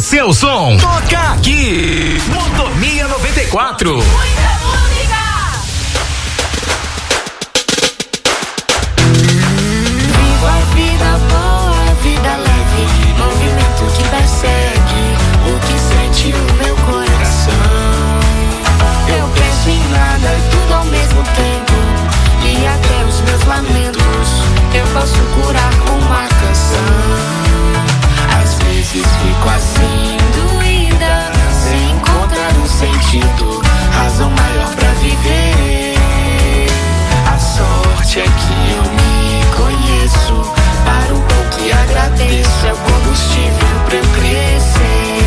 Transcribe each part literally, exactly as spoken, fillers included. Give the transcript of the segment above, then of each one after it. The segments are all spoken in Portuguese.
seu som. Toca aqui. Mordomia noventa e quatro. Muita música. Viva a vida boa, a vida leve, movimento que persegue o que sente o meu coração. Eu penso em nada e tudo ao mesmo tempo, e até os meus lamentos eu posso curar com uma canção. Às vezes fico assim, doída, sem encontrar um sentido, razão maior pra viver. A sorte é que eu me conheço, paro um pouco e agradeço, é o combustível pra eu crescer.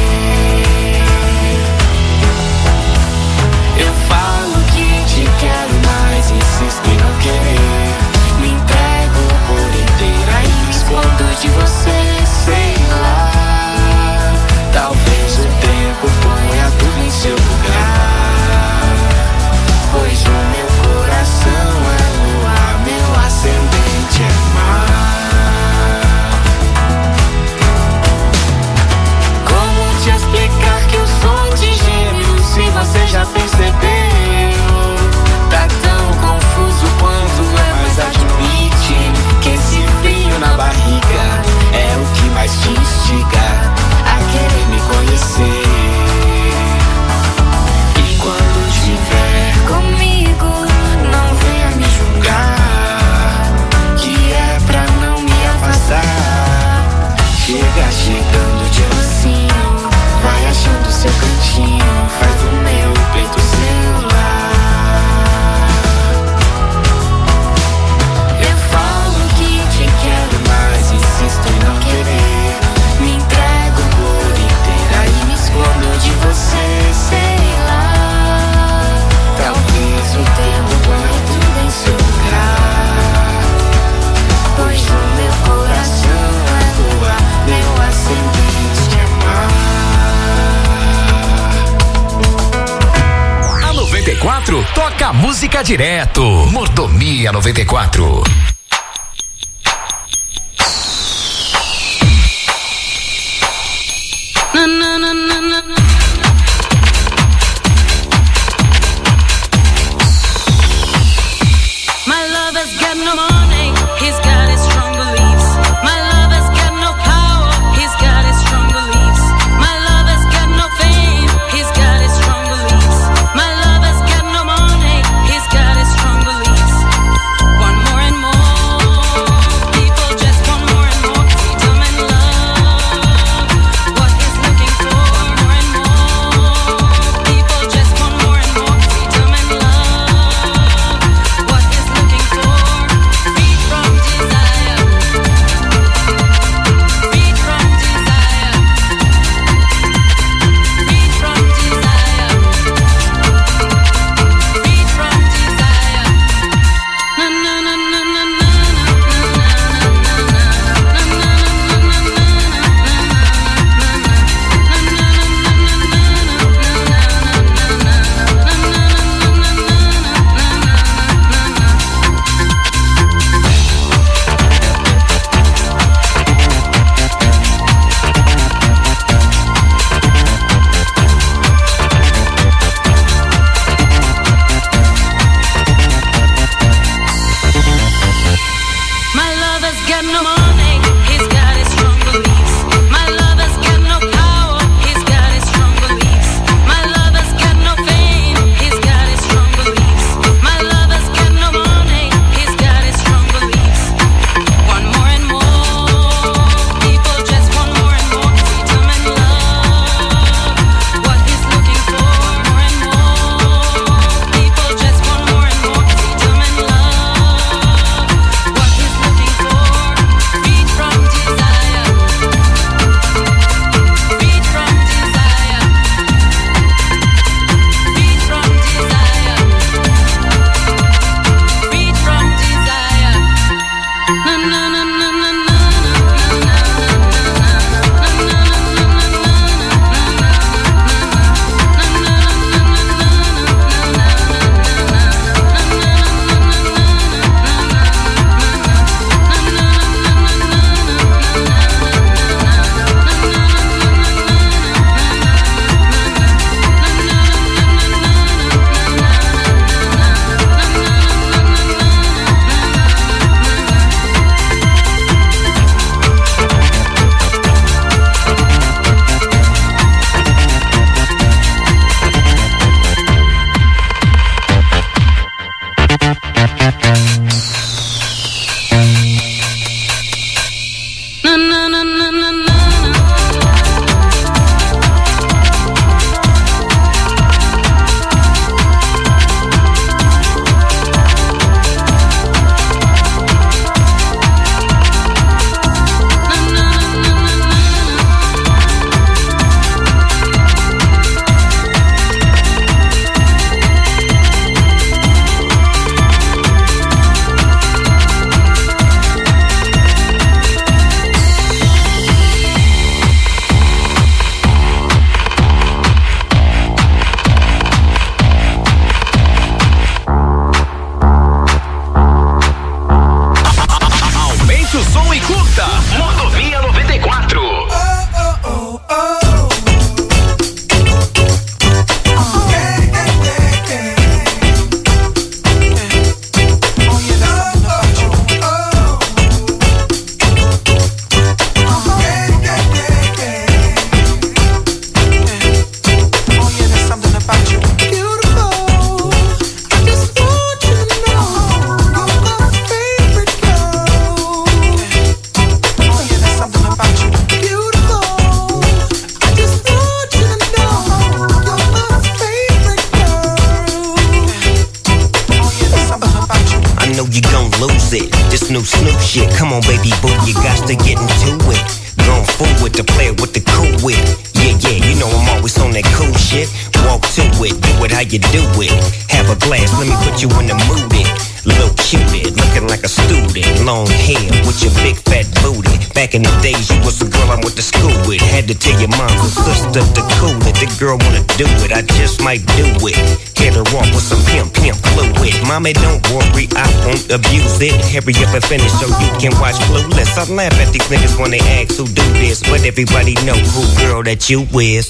Eu falo que te quero, mas insisto em não querer. Me entrego por inteira e me escondo de você, sei lá. Talvez o tempo ponha tudo em seu lugar, pois o meu coração é lua, meu ascendente é mar. Como te explicar que eu sou de gêmeos, se você já percebeu? Tá tão confuso quanto é, mas admite que esse frio na barriga é o que mais te instiga a querer me conhecer. E quando estiver comigo, não venha me julgar, que é pra não me afastar. Chega chegando de mansinho, vai achando seu cantinho, faz o meu peito seu lar. Eu falo que te quero, mas insisto em não querer. Me entrego por inteira e me escondo de você, sei lá. Talvez o tempo ponha tudo em seu lugar, pois o meu coração é lua, meu ascendente é mar. A noventa e quatro toca música direto. Mordomia noventa e quatro. Na, na, na, na, na, na. My lover's got no money, he's got his strong beliefs. My lover's got no power, he's got his strong beliefs. My lover's got no fame, he's got his strong beliefs. My lover's got no money, he's got his strong beliefs. Want more and more. Snoop Snoop shit. Come on, baby boo, you got to get into it. Going forward to play with the cool wit. Yeah, yeah, you know I'm always on that cool shit. Walk to it, do it how you do it. Have a glass, let me put you in the mood. It. Little cupid, looking like a student. Long hair with your big fat booty. Back in the days, you was the girl I went to school with. Had to tell your mom and sister to cool it. The girl wanna do it, I just might do it. Hit her off with some pimp, pimp fluid. Mommy, don't worry, I won't abuse it. Hurry up and finish so you can watch Clueless. I laugh at these niggas when they ask who do this, but everybody know who girl that you is.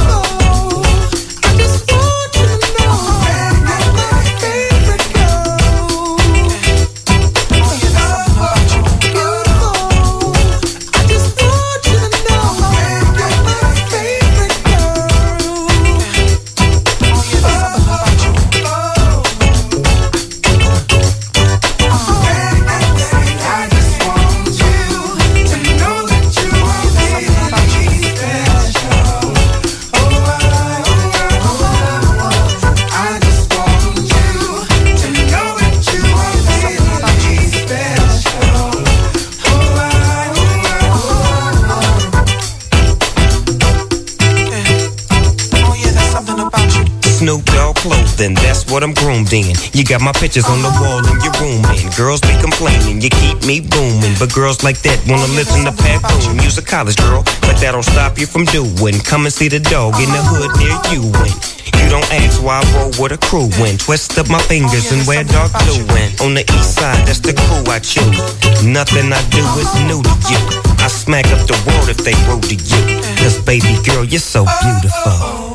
Snoop Dogg clothing, that's what I'm groomed in. You got my pictures on the wall in your room, and girls be complaining, you keep me booming. But girls like that wanna listen to Pat Boone. You's a college girl, but that don't stop you from doing. Come and see the dog in the hood near you. And you don't ask why I roll with a crew when twist up my fingers and wear dark blue. And on the east side, that's the crew I choose. Nothing I do is new to you. I smack up the world if they rude to you. Cause baby girl, you're so beautiful.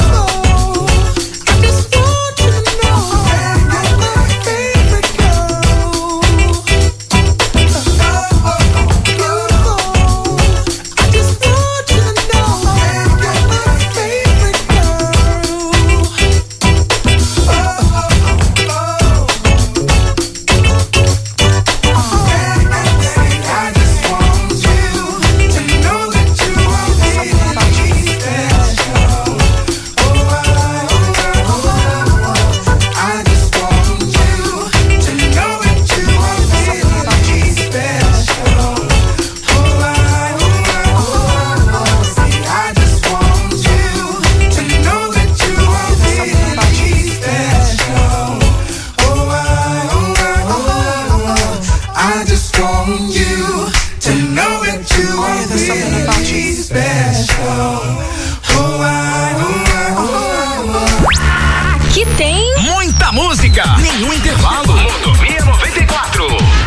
Aqui tem muita música, nenhum intervalo. Mordomia noventa e quatro.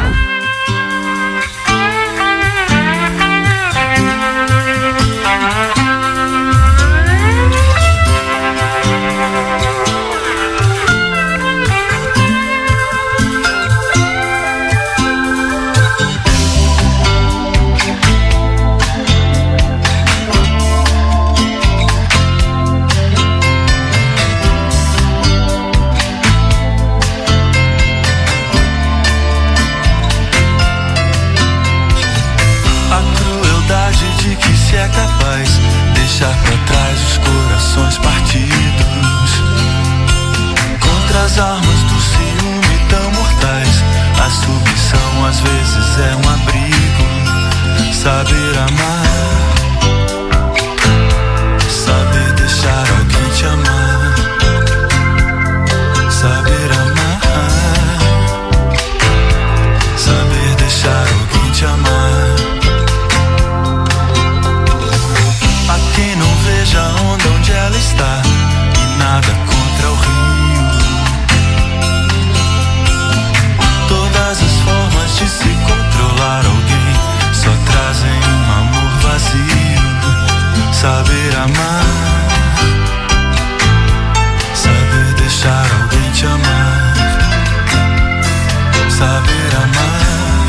É capaz de deixar pra trás os corações partidos. Contra as armas do ciúme tão mortais, a submissão às vezes é um abrigo. Saber amar, saber deixar alguém te amar. Saber amar, saber deixar alguém te amar. Quem não veja a onda onde ela está, e nada contra o rio. Todas as formas de se controlar alguém só trazem um amor vazio. Saber amar, saber deixar alguém te amar. Saber amar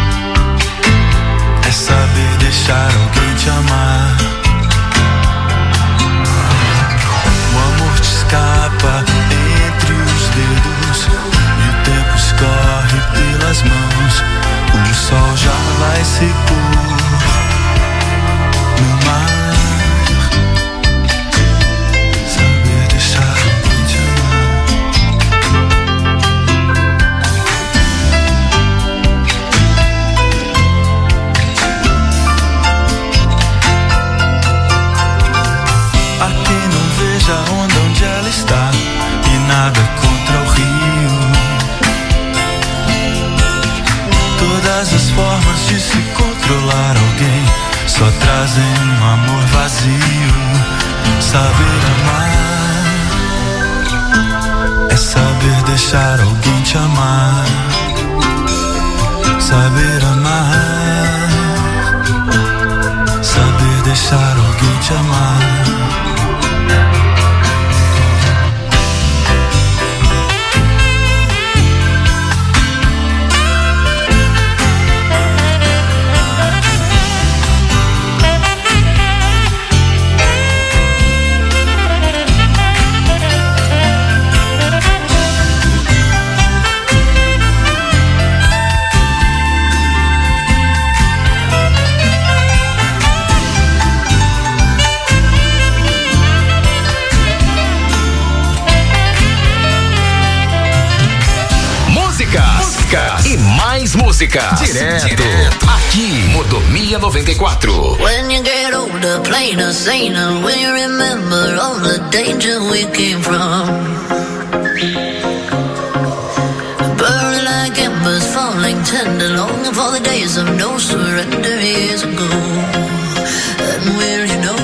é saber deixar alguém te amar. Escapa entre os dedos e o tempo escorre pelas mãos. O sol já vai se pôr no mar. Saber deixar alguém te amar. onde ela está e nada contra o rio. Todas as formas de se controlar alguém só trazem um amor vazio. Saber amar é saber deixar alguém te amar. Saber amar, saber deixar alguém te amar. E mais música. Direto, Direto. Aqui, Mordomia noventa e quatro. When you get older, plainer, saner, will you remember all the danger we came from? Burning like embers, falling tender, longing for the days of no surrender years ago. And will you know?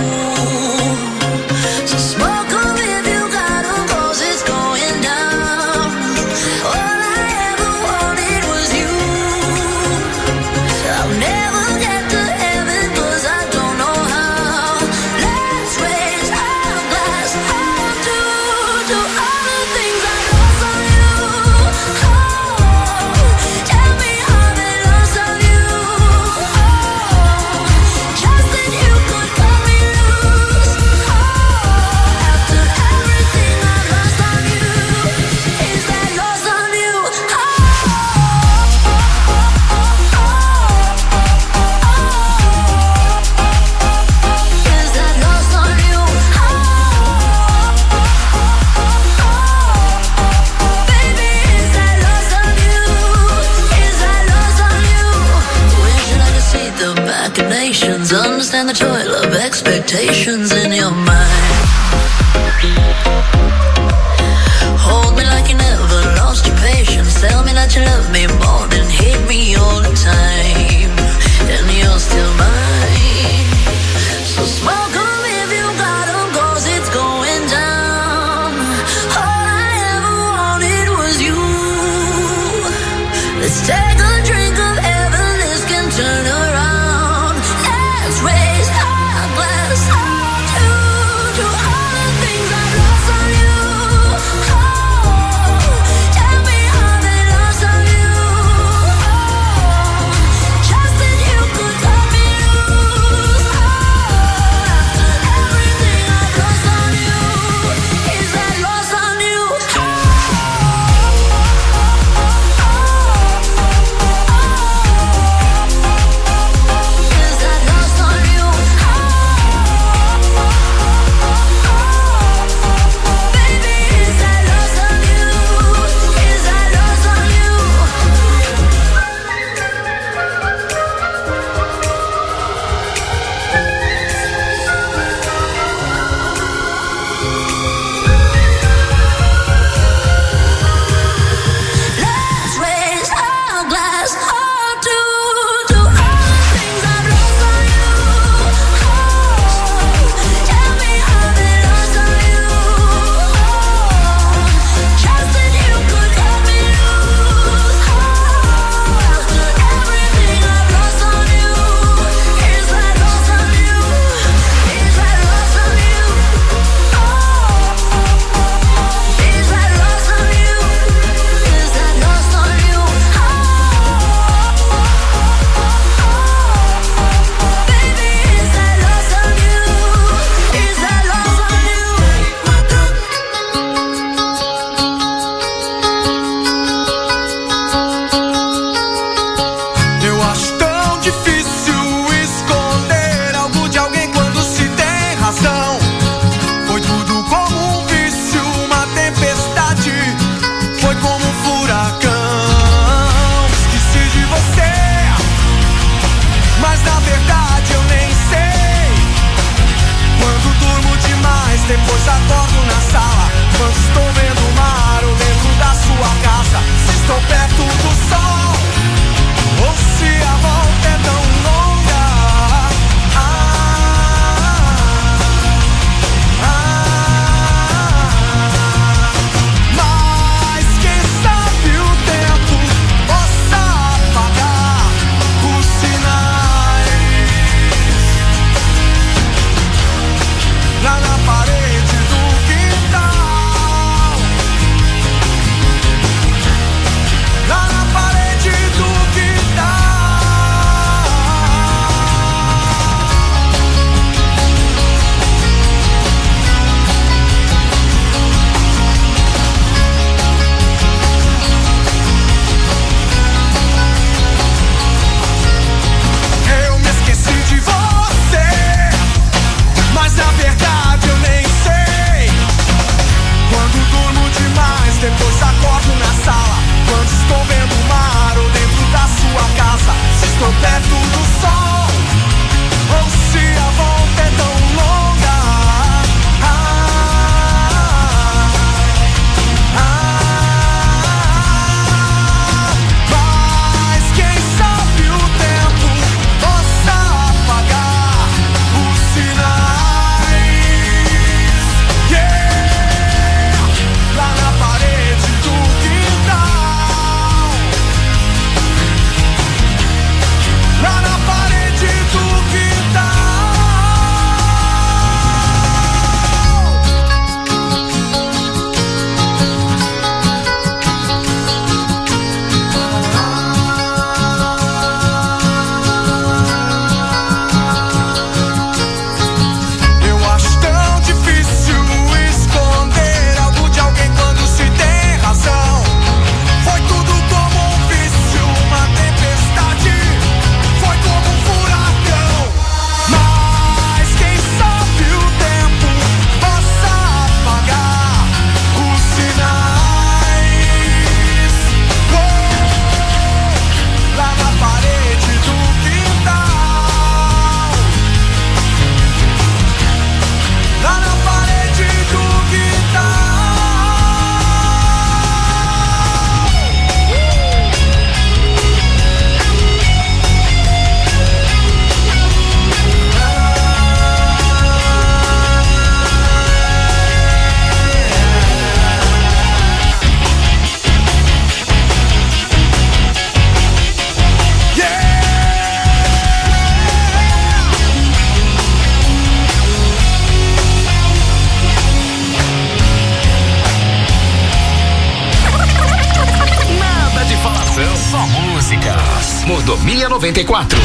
So smoke on if you got 'em, 'cause it's going down. All I ever wanted was you. I'll never get to heaven 'cause I don't know how. Let's raise our glass up to, to all the things I lost on you. Oh, tell me how they lost on you. Oh, just that you could cut me loose. Oh, after everything I've lost on you, is that lost on you? Oh, is that lost on you? Baby, is that lost on you? Is that lost on you? Wish I could see the machinations, understand the toil of expectations in your mind. Hold me like you never lost your patience. Tell me that you love me more than hate me all the time. And you're still mine. So smoke 'em if you got 'em, 'cause it's going down. All I ever wanted was you. Let's take a drink of heaven, this can turn around. Let's raise our glass up to, to Mordomia noventa e quatro.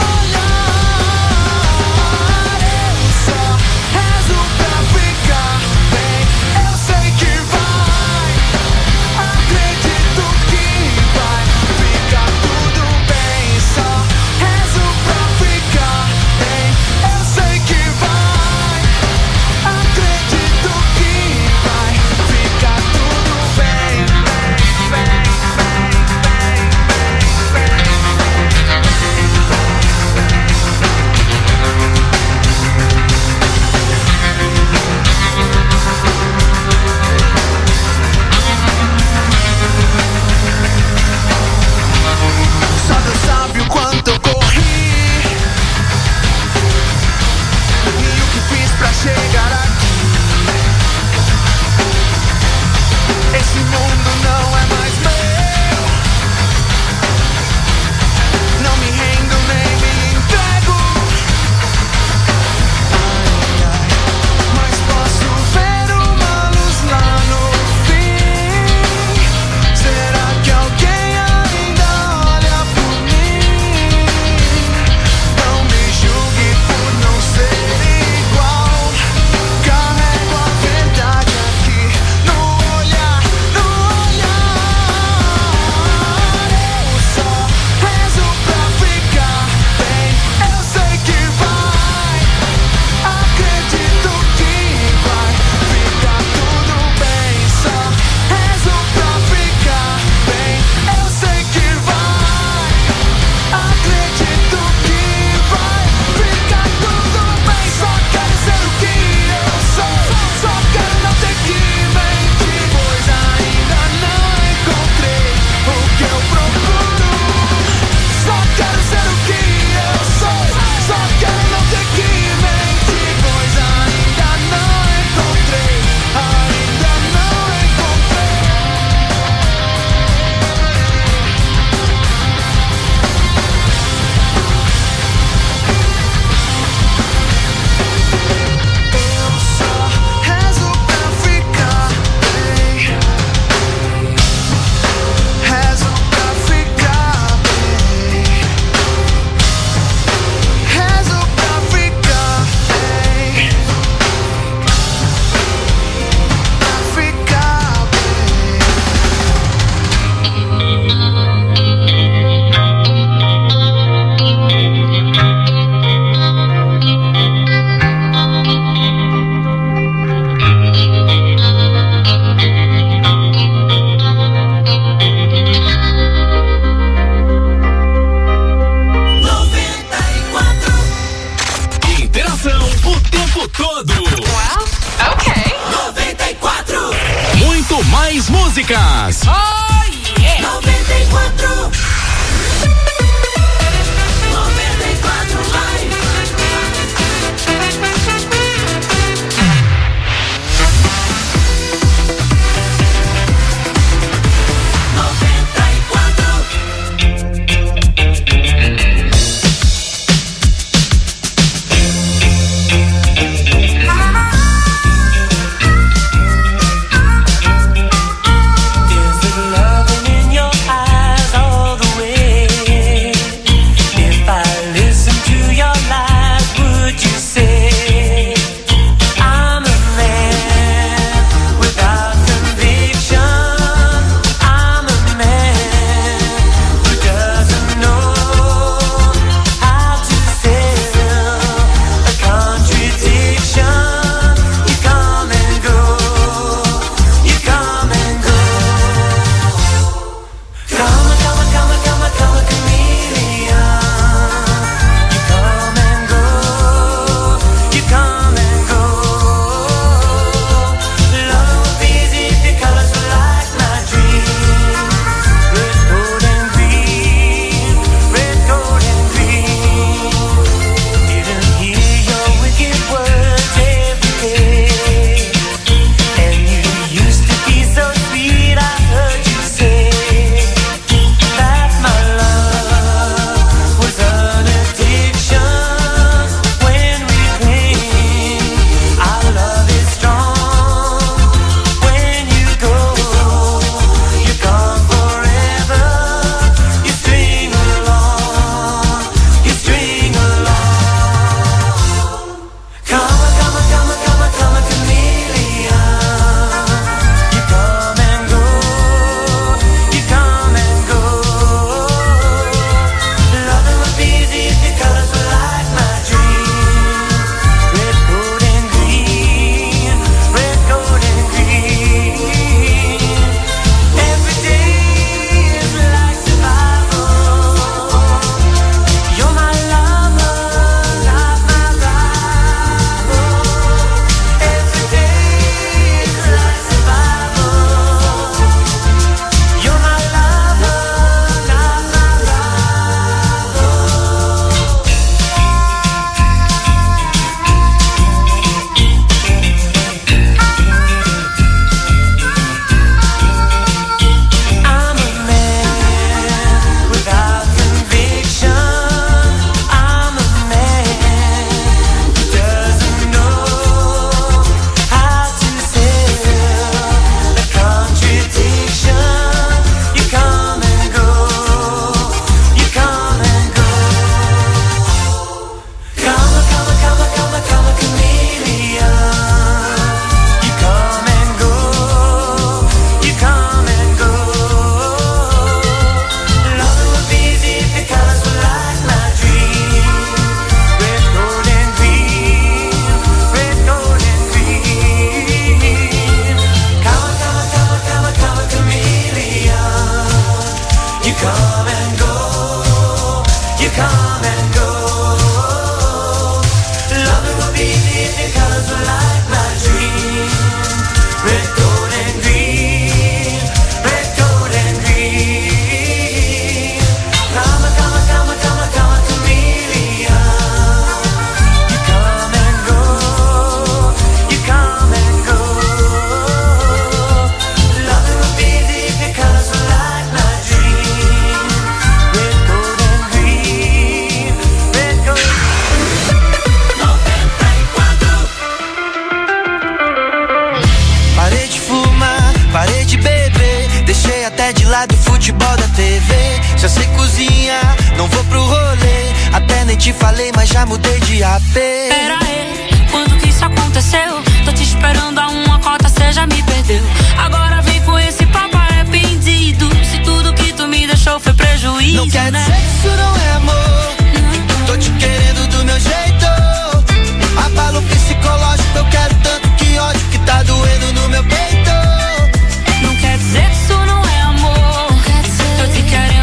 Ficar tempo todo. Well, ok. noventa e quatro. Muito mais músicas. Oh, yeah. noventa e quatro. noventa e quatro Live.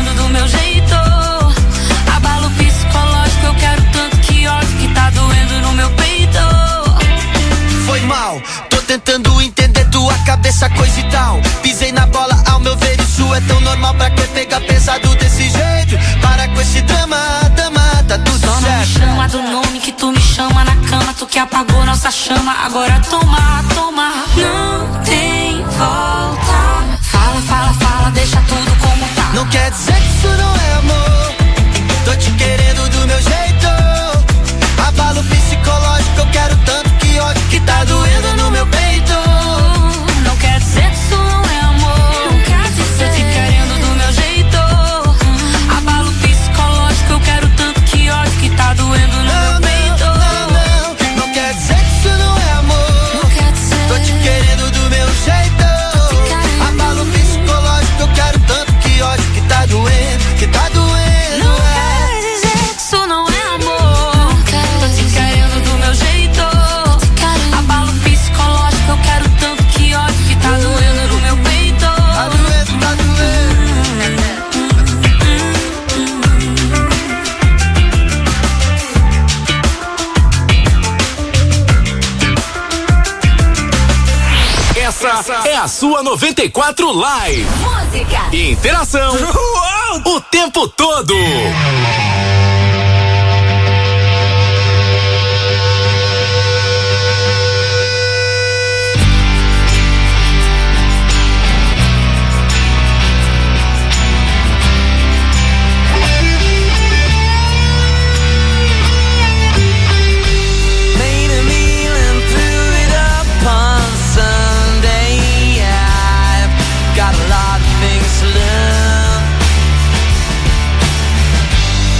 Abalo psicológico, eu quero tanto que ódio que tá doendo no foto que apagou nossa chama. Agora toma, toma. Não tem volta. Fala, fala, fala, deixa tudo como tá. Não quer dizer que isso não é amor. Tô te querendo do meu jeito. Abalo psicológico, eu quero tanto que ódio que tá doendo no meu peito. Não quer dizer que isso não é amor. Não quer dizer. Tô te querendo do meu jeito. Abalo psicológico, eu quero tanto que ódio que tá doendo no não, meu peito. Não, não, não, não quer dizer que isso não é amor. Não quer dizer. Tô te querendo do meu jeito. Abalo psicológico, eu quero tanto que ódio que tá doendo, que tá doendo. Não quer dizer que isso não é amor. Tô te querendo do meu jeito. Abalo psicológico, eu quero tanto que ódio que tá doendo no meu peito. Tá doendo, tá doendo. Essa é a sua noventa e quatro Live. Música. Interação o tempo todo. Made a meal and threw it up on Sunday. I've got a lot of things to learn.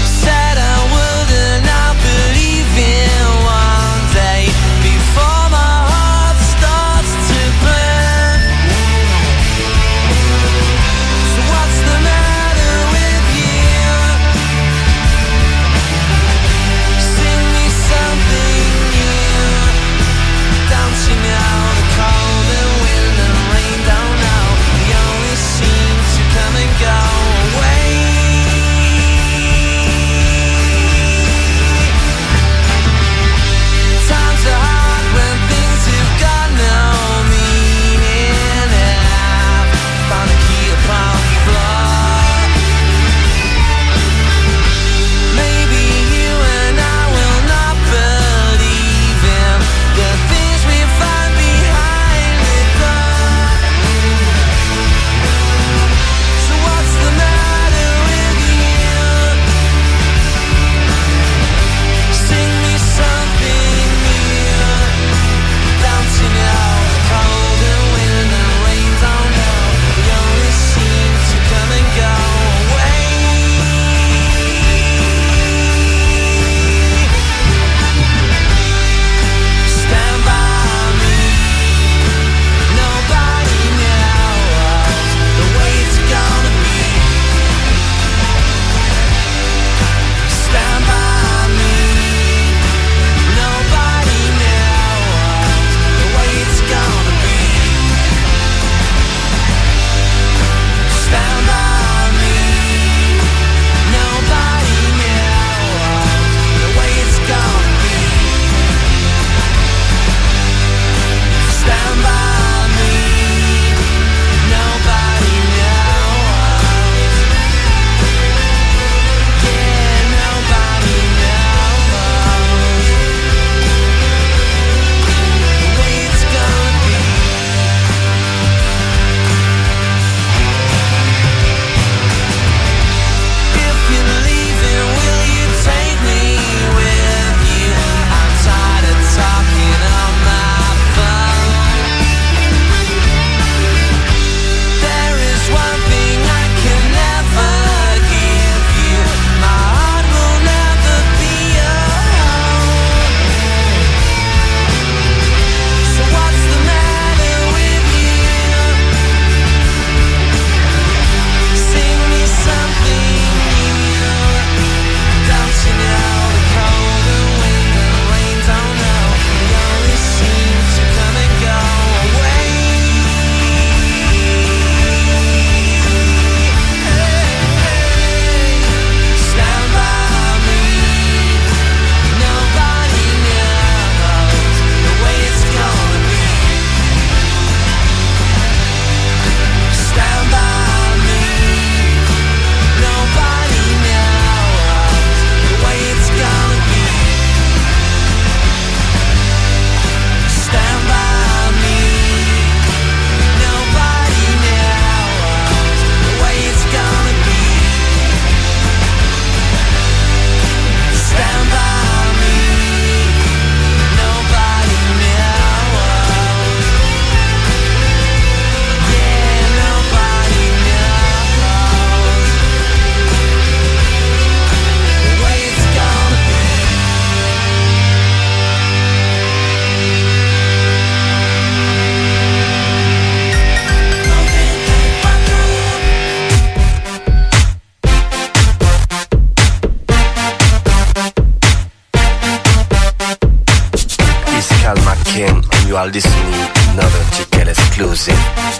calma Ken and you are listening another ticket exclusive.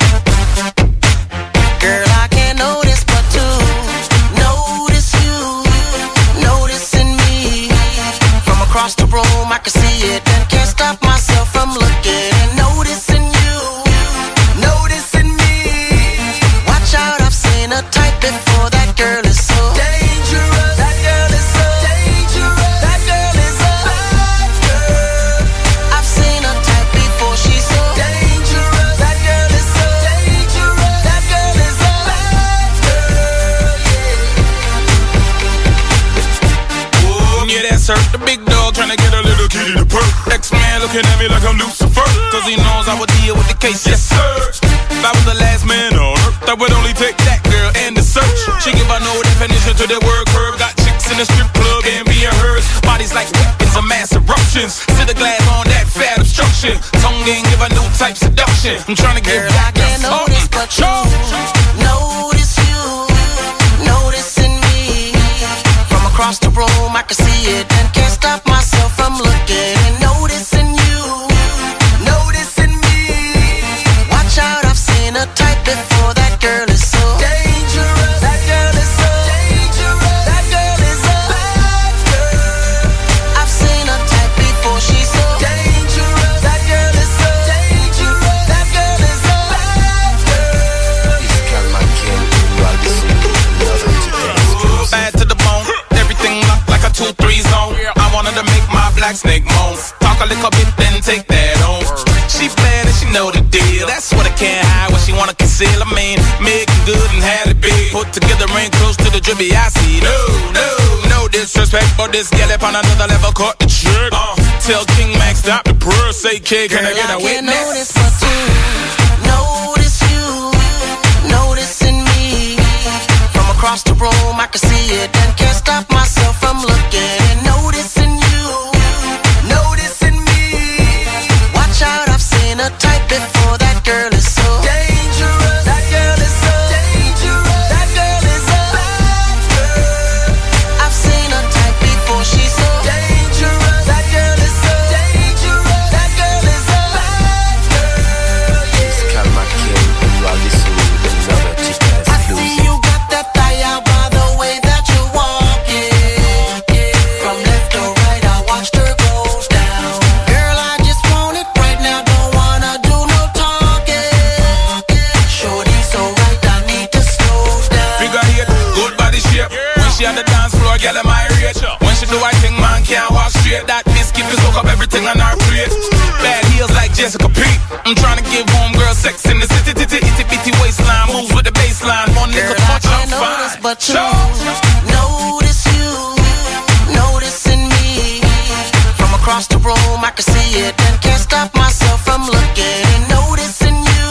Girl, I can't notice but to notice you, noticing me. From across the room I can see it and can't stop myself from looking and noticing you, noticing me. Watch out, I've seen a type before. That girl is so dangerous. That girl is so dangerous. That girl is a bad girl. I've seen a type before. She's so dangerous. That girl is so dangerous. That girl is a bad girl. Yeah. Oh, yeah, that's her. The big dog trying to get a little kitty to perk. X-Man looking at me like I'm Lucifer, cause he knows I would deal with the case. Yes, sir. If I was the last man on earth, I would only take that girl and the search. She give a no definition to the word curve. Got chicks in the strip club and being hers. Bodies like weapons of mass eruptions. Sit the glass on that fat obstruction. Tongue ain't give a new type seduction. I'm trying to get Girl, I can't notice but you notice you, noticing me. From across the room I can see it and can't stop myself from looking and noticing you, noticing me. Watch out, I've seen a type before. That girl is so dangerous. That girl is so dangerous. That girl is a bad girl. I've seen a type before. She's so dangerous. That girl is so dangerous. That girl is a bad girl. It's calma Ken and you are listening another ticket exclusive. bad to the bone. Everything locked like a two three zone. I wanted to make my black snake moan. Talk a little bit, then take that on. She bad and she know the deal. That's what I can't hide, what she wanna conceal. I mean, making good and had it big. Put together ain't close to the drippy I see. No, no, no disrespect, but this gal up on another level caught the trick. Uh, tell King Max stop the purr, say kid, can I get a Girl, I can't witness? notice but to notice you, noticing me. From across the room I can see it and can't stop myself from looking and noticing you, noticing me. Watch out, I've seen a type before. That girl is so dangerous. That girl is so dangerous. That girl is a bad girl. I've seen a type before. She's so dangerous. That girl is so dangerous. That girl is a bad girl. It's calma Ken and you are listening another ticket I see exclusive. you got that thigh out by the way that you walk it. From left to right, I watched her go down. Girl, I just want it right now, don't wanna do no talking. Shorty so right, I need to slow down. Figure eight, good body shape. When she on the dance floor, girl, am I rich? When she do I think man can't walk straight. That biscuit will soak up everything on her plate. Bad heels like Jessica Pete. I'm trying to give homegirl sex in the city, titty, itty bitty waistline. Moves with the baseline. One Girl, little I touch, I'm can't notice fine. but you notice you, noticing me. From across the room I can see it and can't stop myself from looking and noticing you,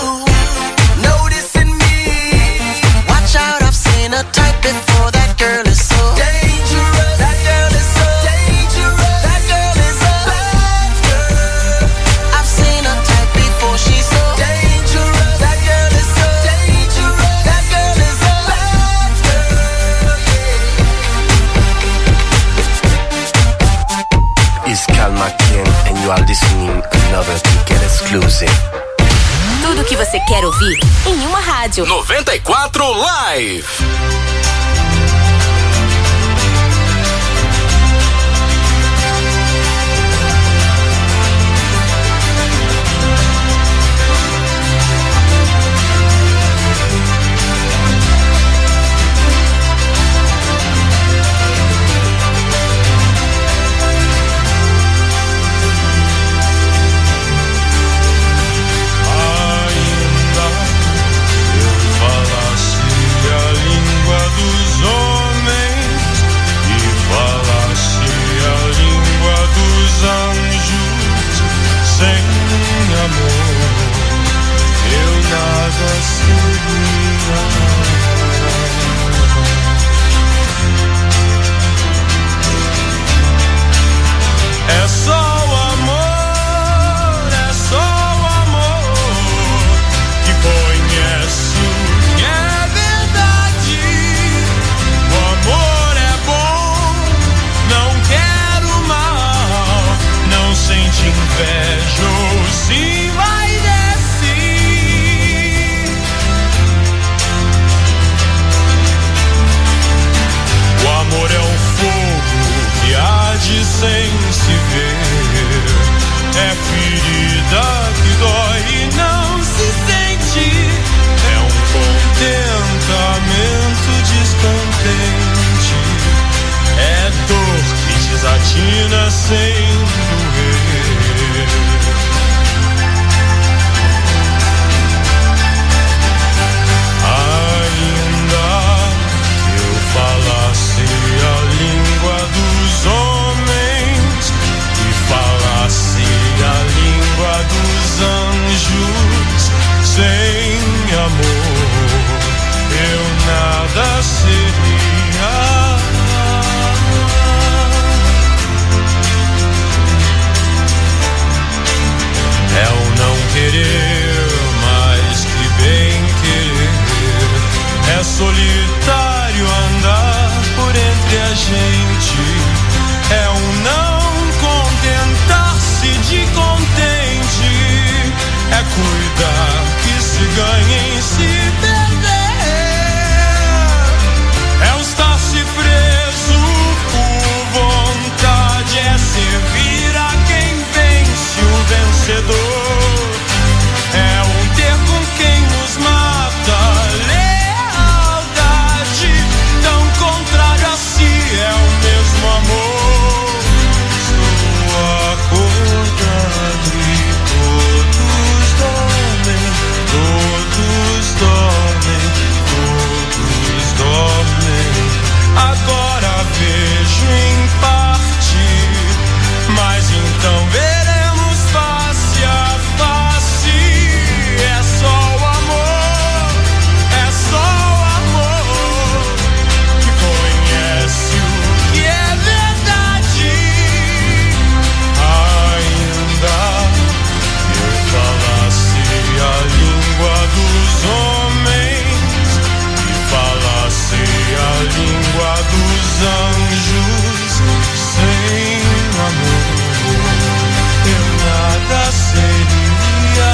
noticing me. Watch out, I've seen a type before. That girl is so dangerous. That girl is so dangerous. That girl is a bad girl. I've seen a type before. She's so dangerous. That girl is so dangerous. That girl is a bad girl. It's calma Ken and you are listening another ticket exclusive. Tudo que você quer ouvir em uma rádio. noventa e quatro Live. Ainda eu falasse a língua dos homens e falasse a língua dos anjos, sem amor eu nada seria. É só o amor, é só o amor que conhece o que é verdade. O amor é bom, não quero mal, não sente inveja termina sem doer. Ainda que eu falasse a língua dos homens e falasse a língua dos anjos, sem amor eu nada seria. É o não querer mais que bem querer. É solitário andar por entre a gente. É o não contentar-se de contente. É cuidar que se ganhe em se perder. É o estar-se preso por vontade. É servir a quem vence o vencedor. É um ter com quem nos mata. Lealdade tão contrário a si. É o mesmo amor. Estou acordado e todos dormem. Todos dormem. Todos dormem. Agora vejo em parte, mas então veremos face a face. É só o amor, é só o amor que conhece o que é verdade. Ainda que eu falasse a língua dos homens e falasse a língua dos anjos, sem amor eu nada seria.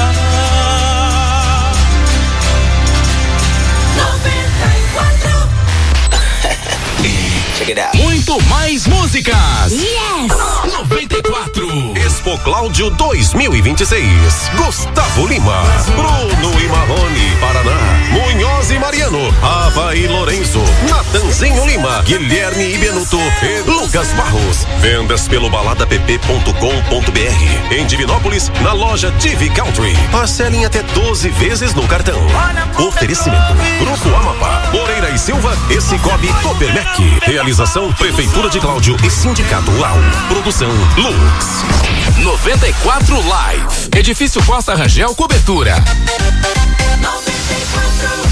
Check it out. Muito mais músicas. Yes! noventa e quatro. Expo Cláudio dois mil e vinte e seis. Gustavo Lima, Bruno e Marrone, Paraná, Munhoz e Mariano, Ava e Lourenço, Natanzinho Lima, Guilherme e Benuto e Lucas Barros. Vendas pelo balada p p ponto com ponto b r. Em Divinópolis, na loja T V Country. Parcelem até doze vezes no cartão. Oferecimento: Grupo Amapá, Moreira e Silva e Cicobi Copermec. Realização: Prefeitura de Cláudio e Sindicato Lau. Produção: Lux. noventa e quatro Live. Edifício Costa Rangel Cobertura. noventa e quatro.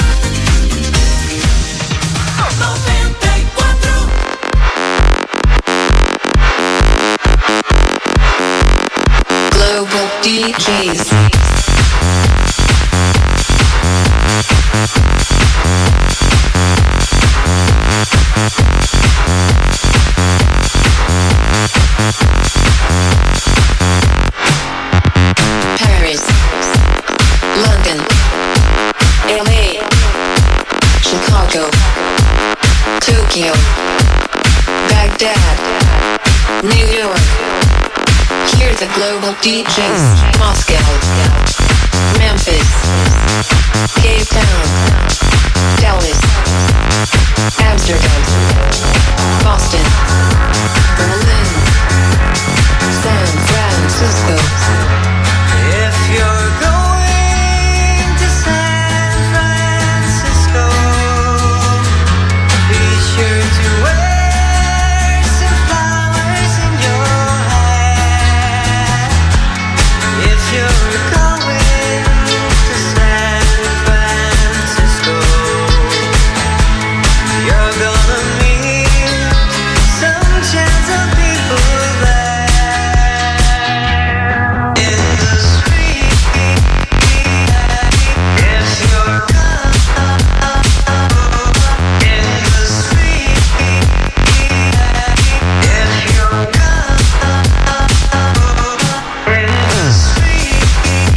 noventa e quatro. Global D Js. Paris, London, L A, Chicago, Tokyo, Baghdad, New York. Hear the global D Js. Moscow, Memphis, Cape Town, Dallas, Amsterdam, Boston, Berlin, San Francisco. If you're going to San Francisco, be sure to wear some flowers in your hair. If you're going to San Francisco, you're gonna meet some chance of people there. In the street, if you're in the street, if you're in the street,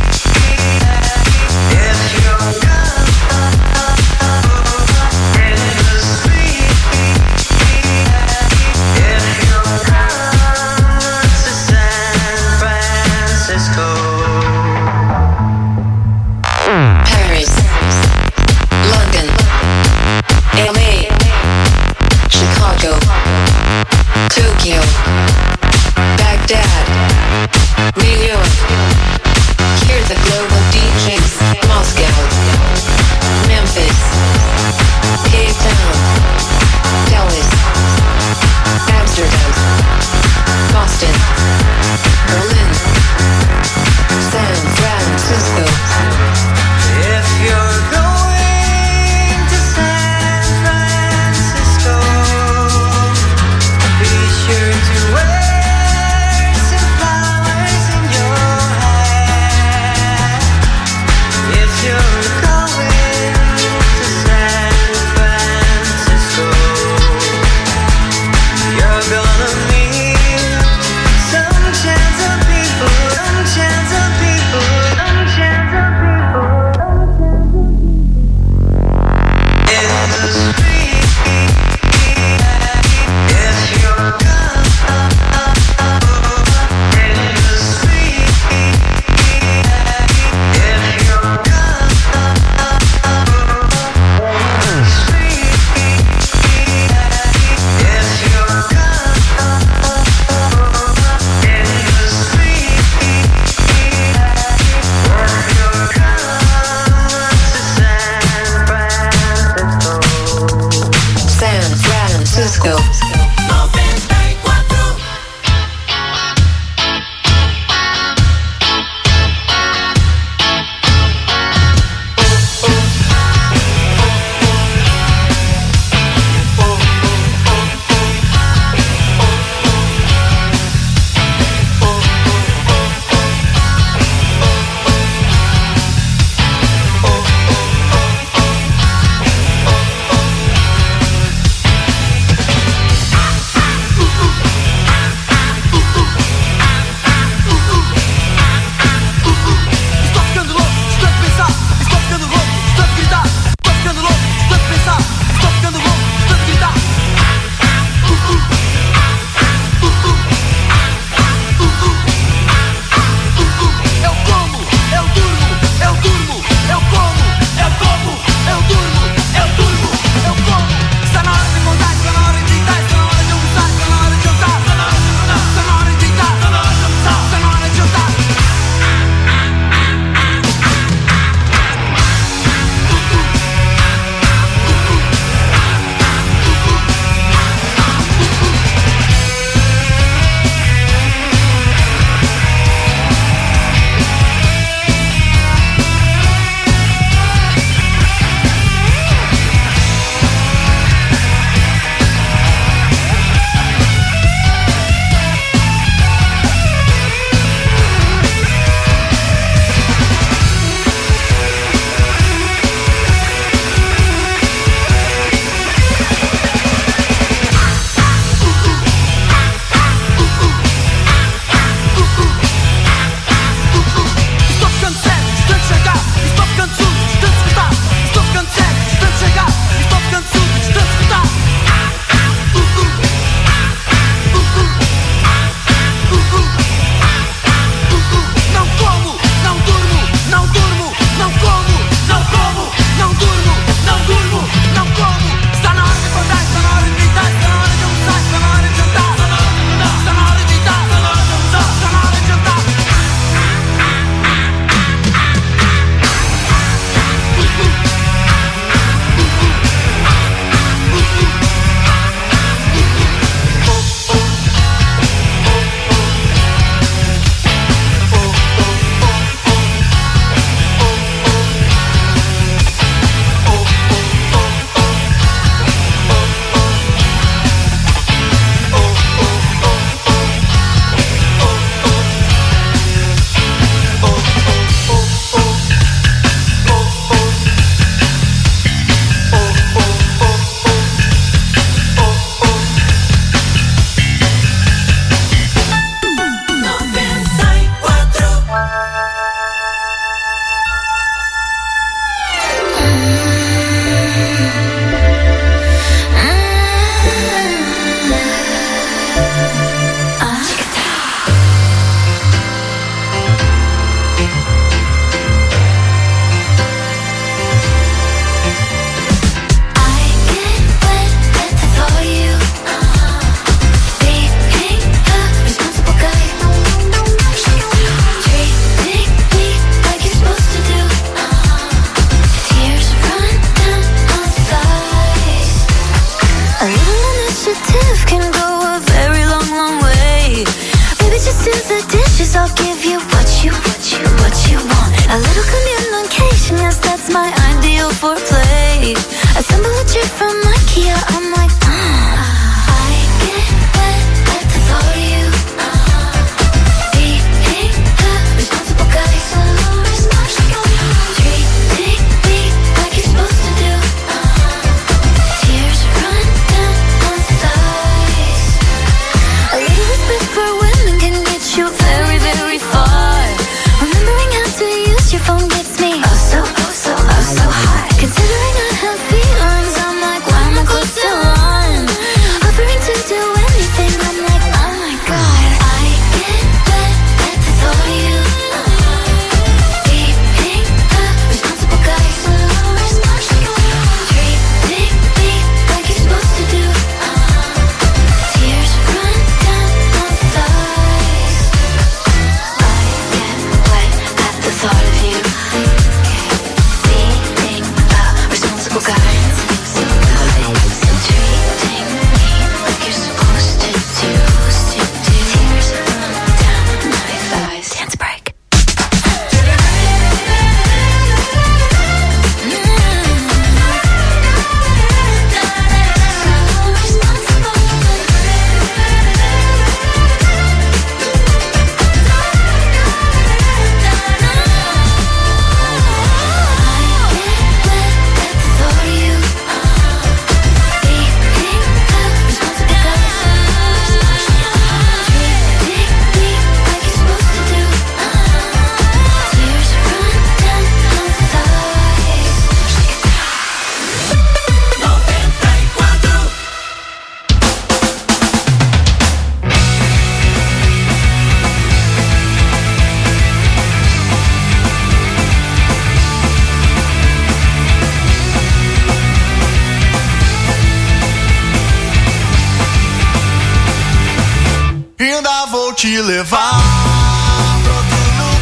te levar pra outro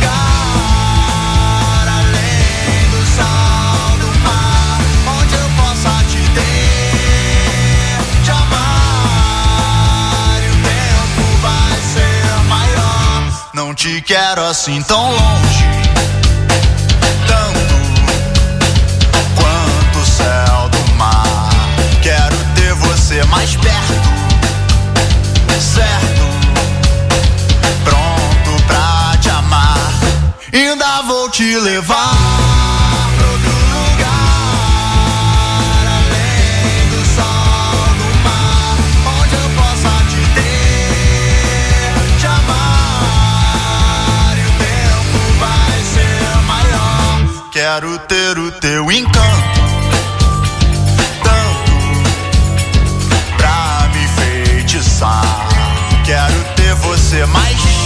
lugar, além do sal do mar, onde eu possa te ter, te amar, e o tempo vai ser maior. Não te quero assim tão longe, tanto quanto o céu do mar. Quero ter você mais perto, certo, pronto pra te amar. Ainda vou te levar pra outro lugar, além do sol do mar, onde eu possa te ter, te amar, e o tempo vai ser maior. Quero ter o teu encanto, tanto pra me feitiçar. Quero ter você mais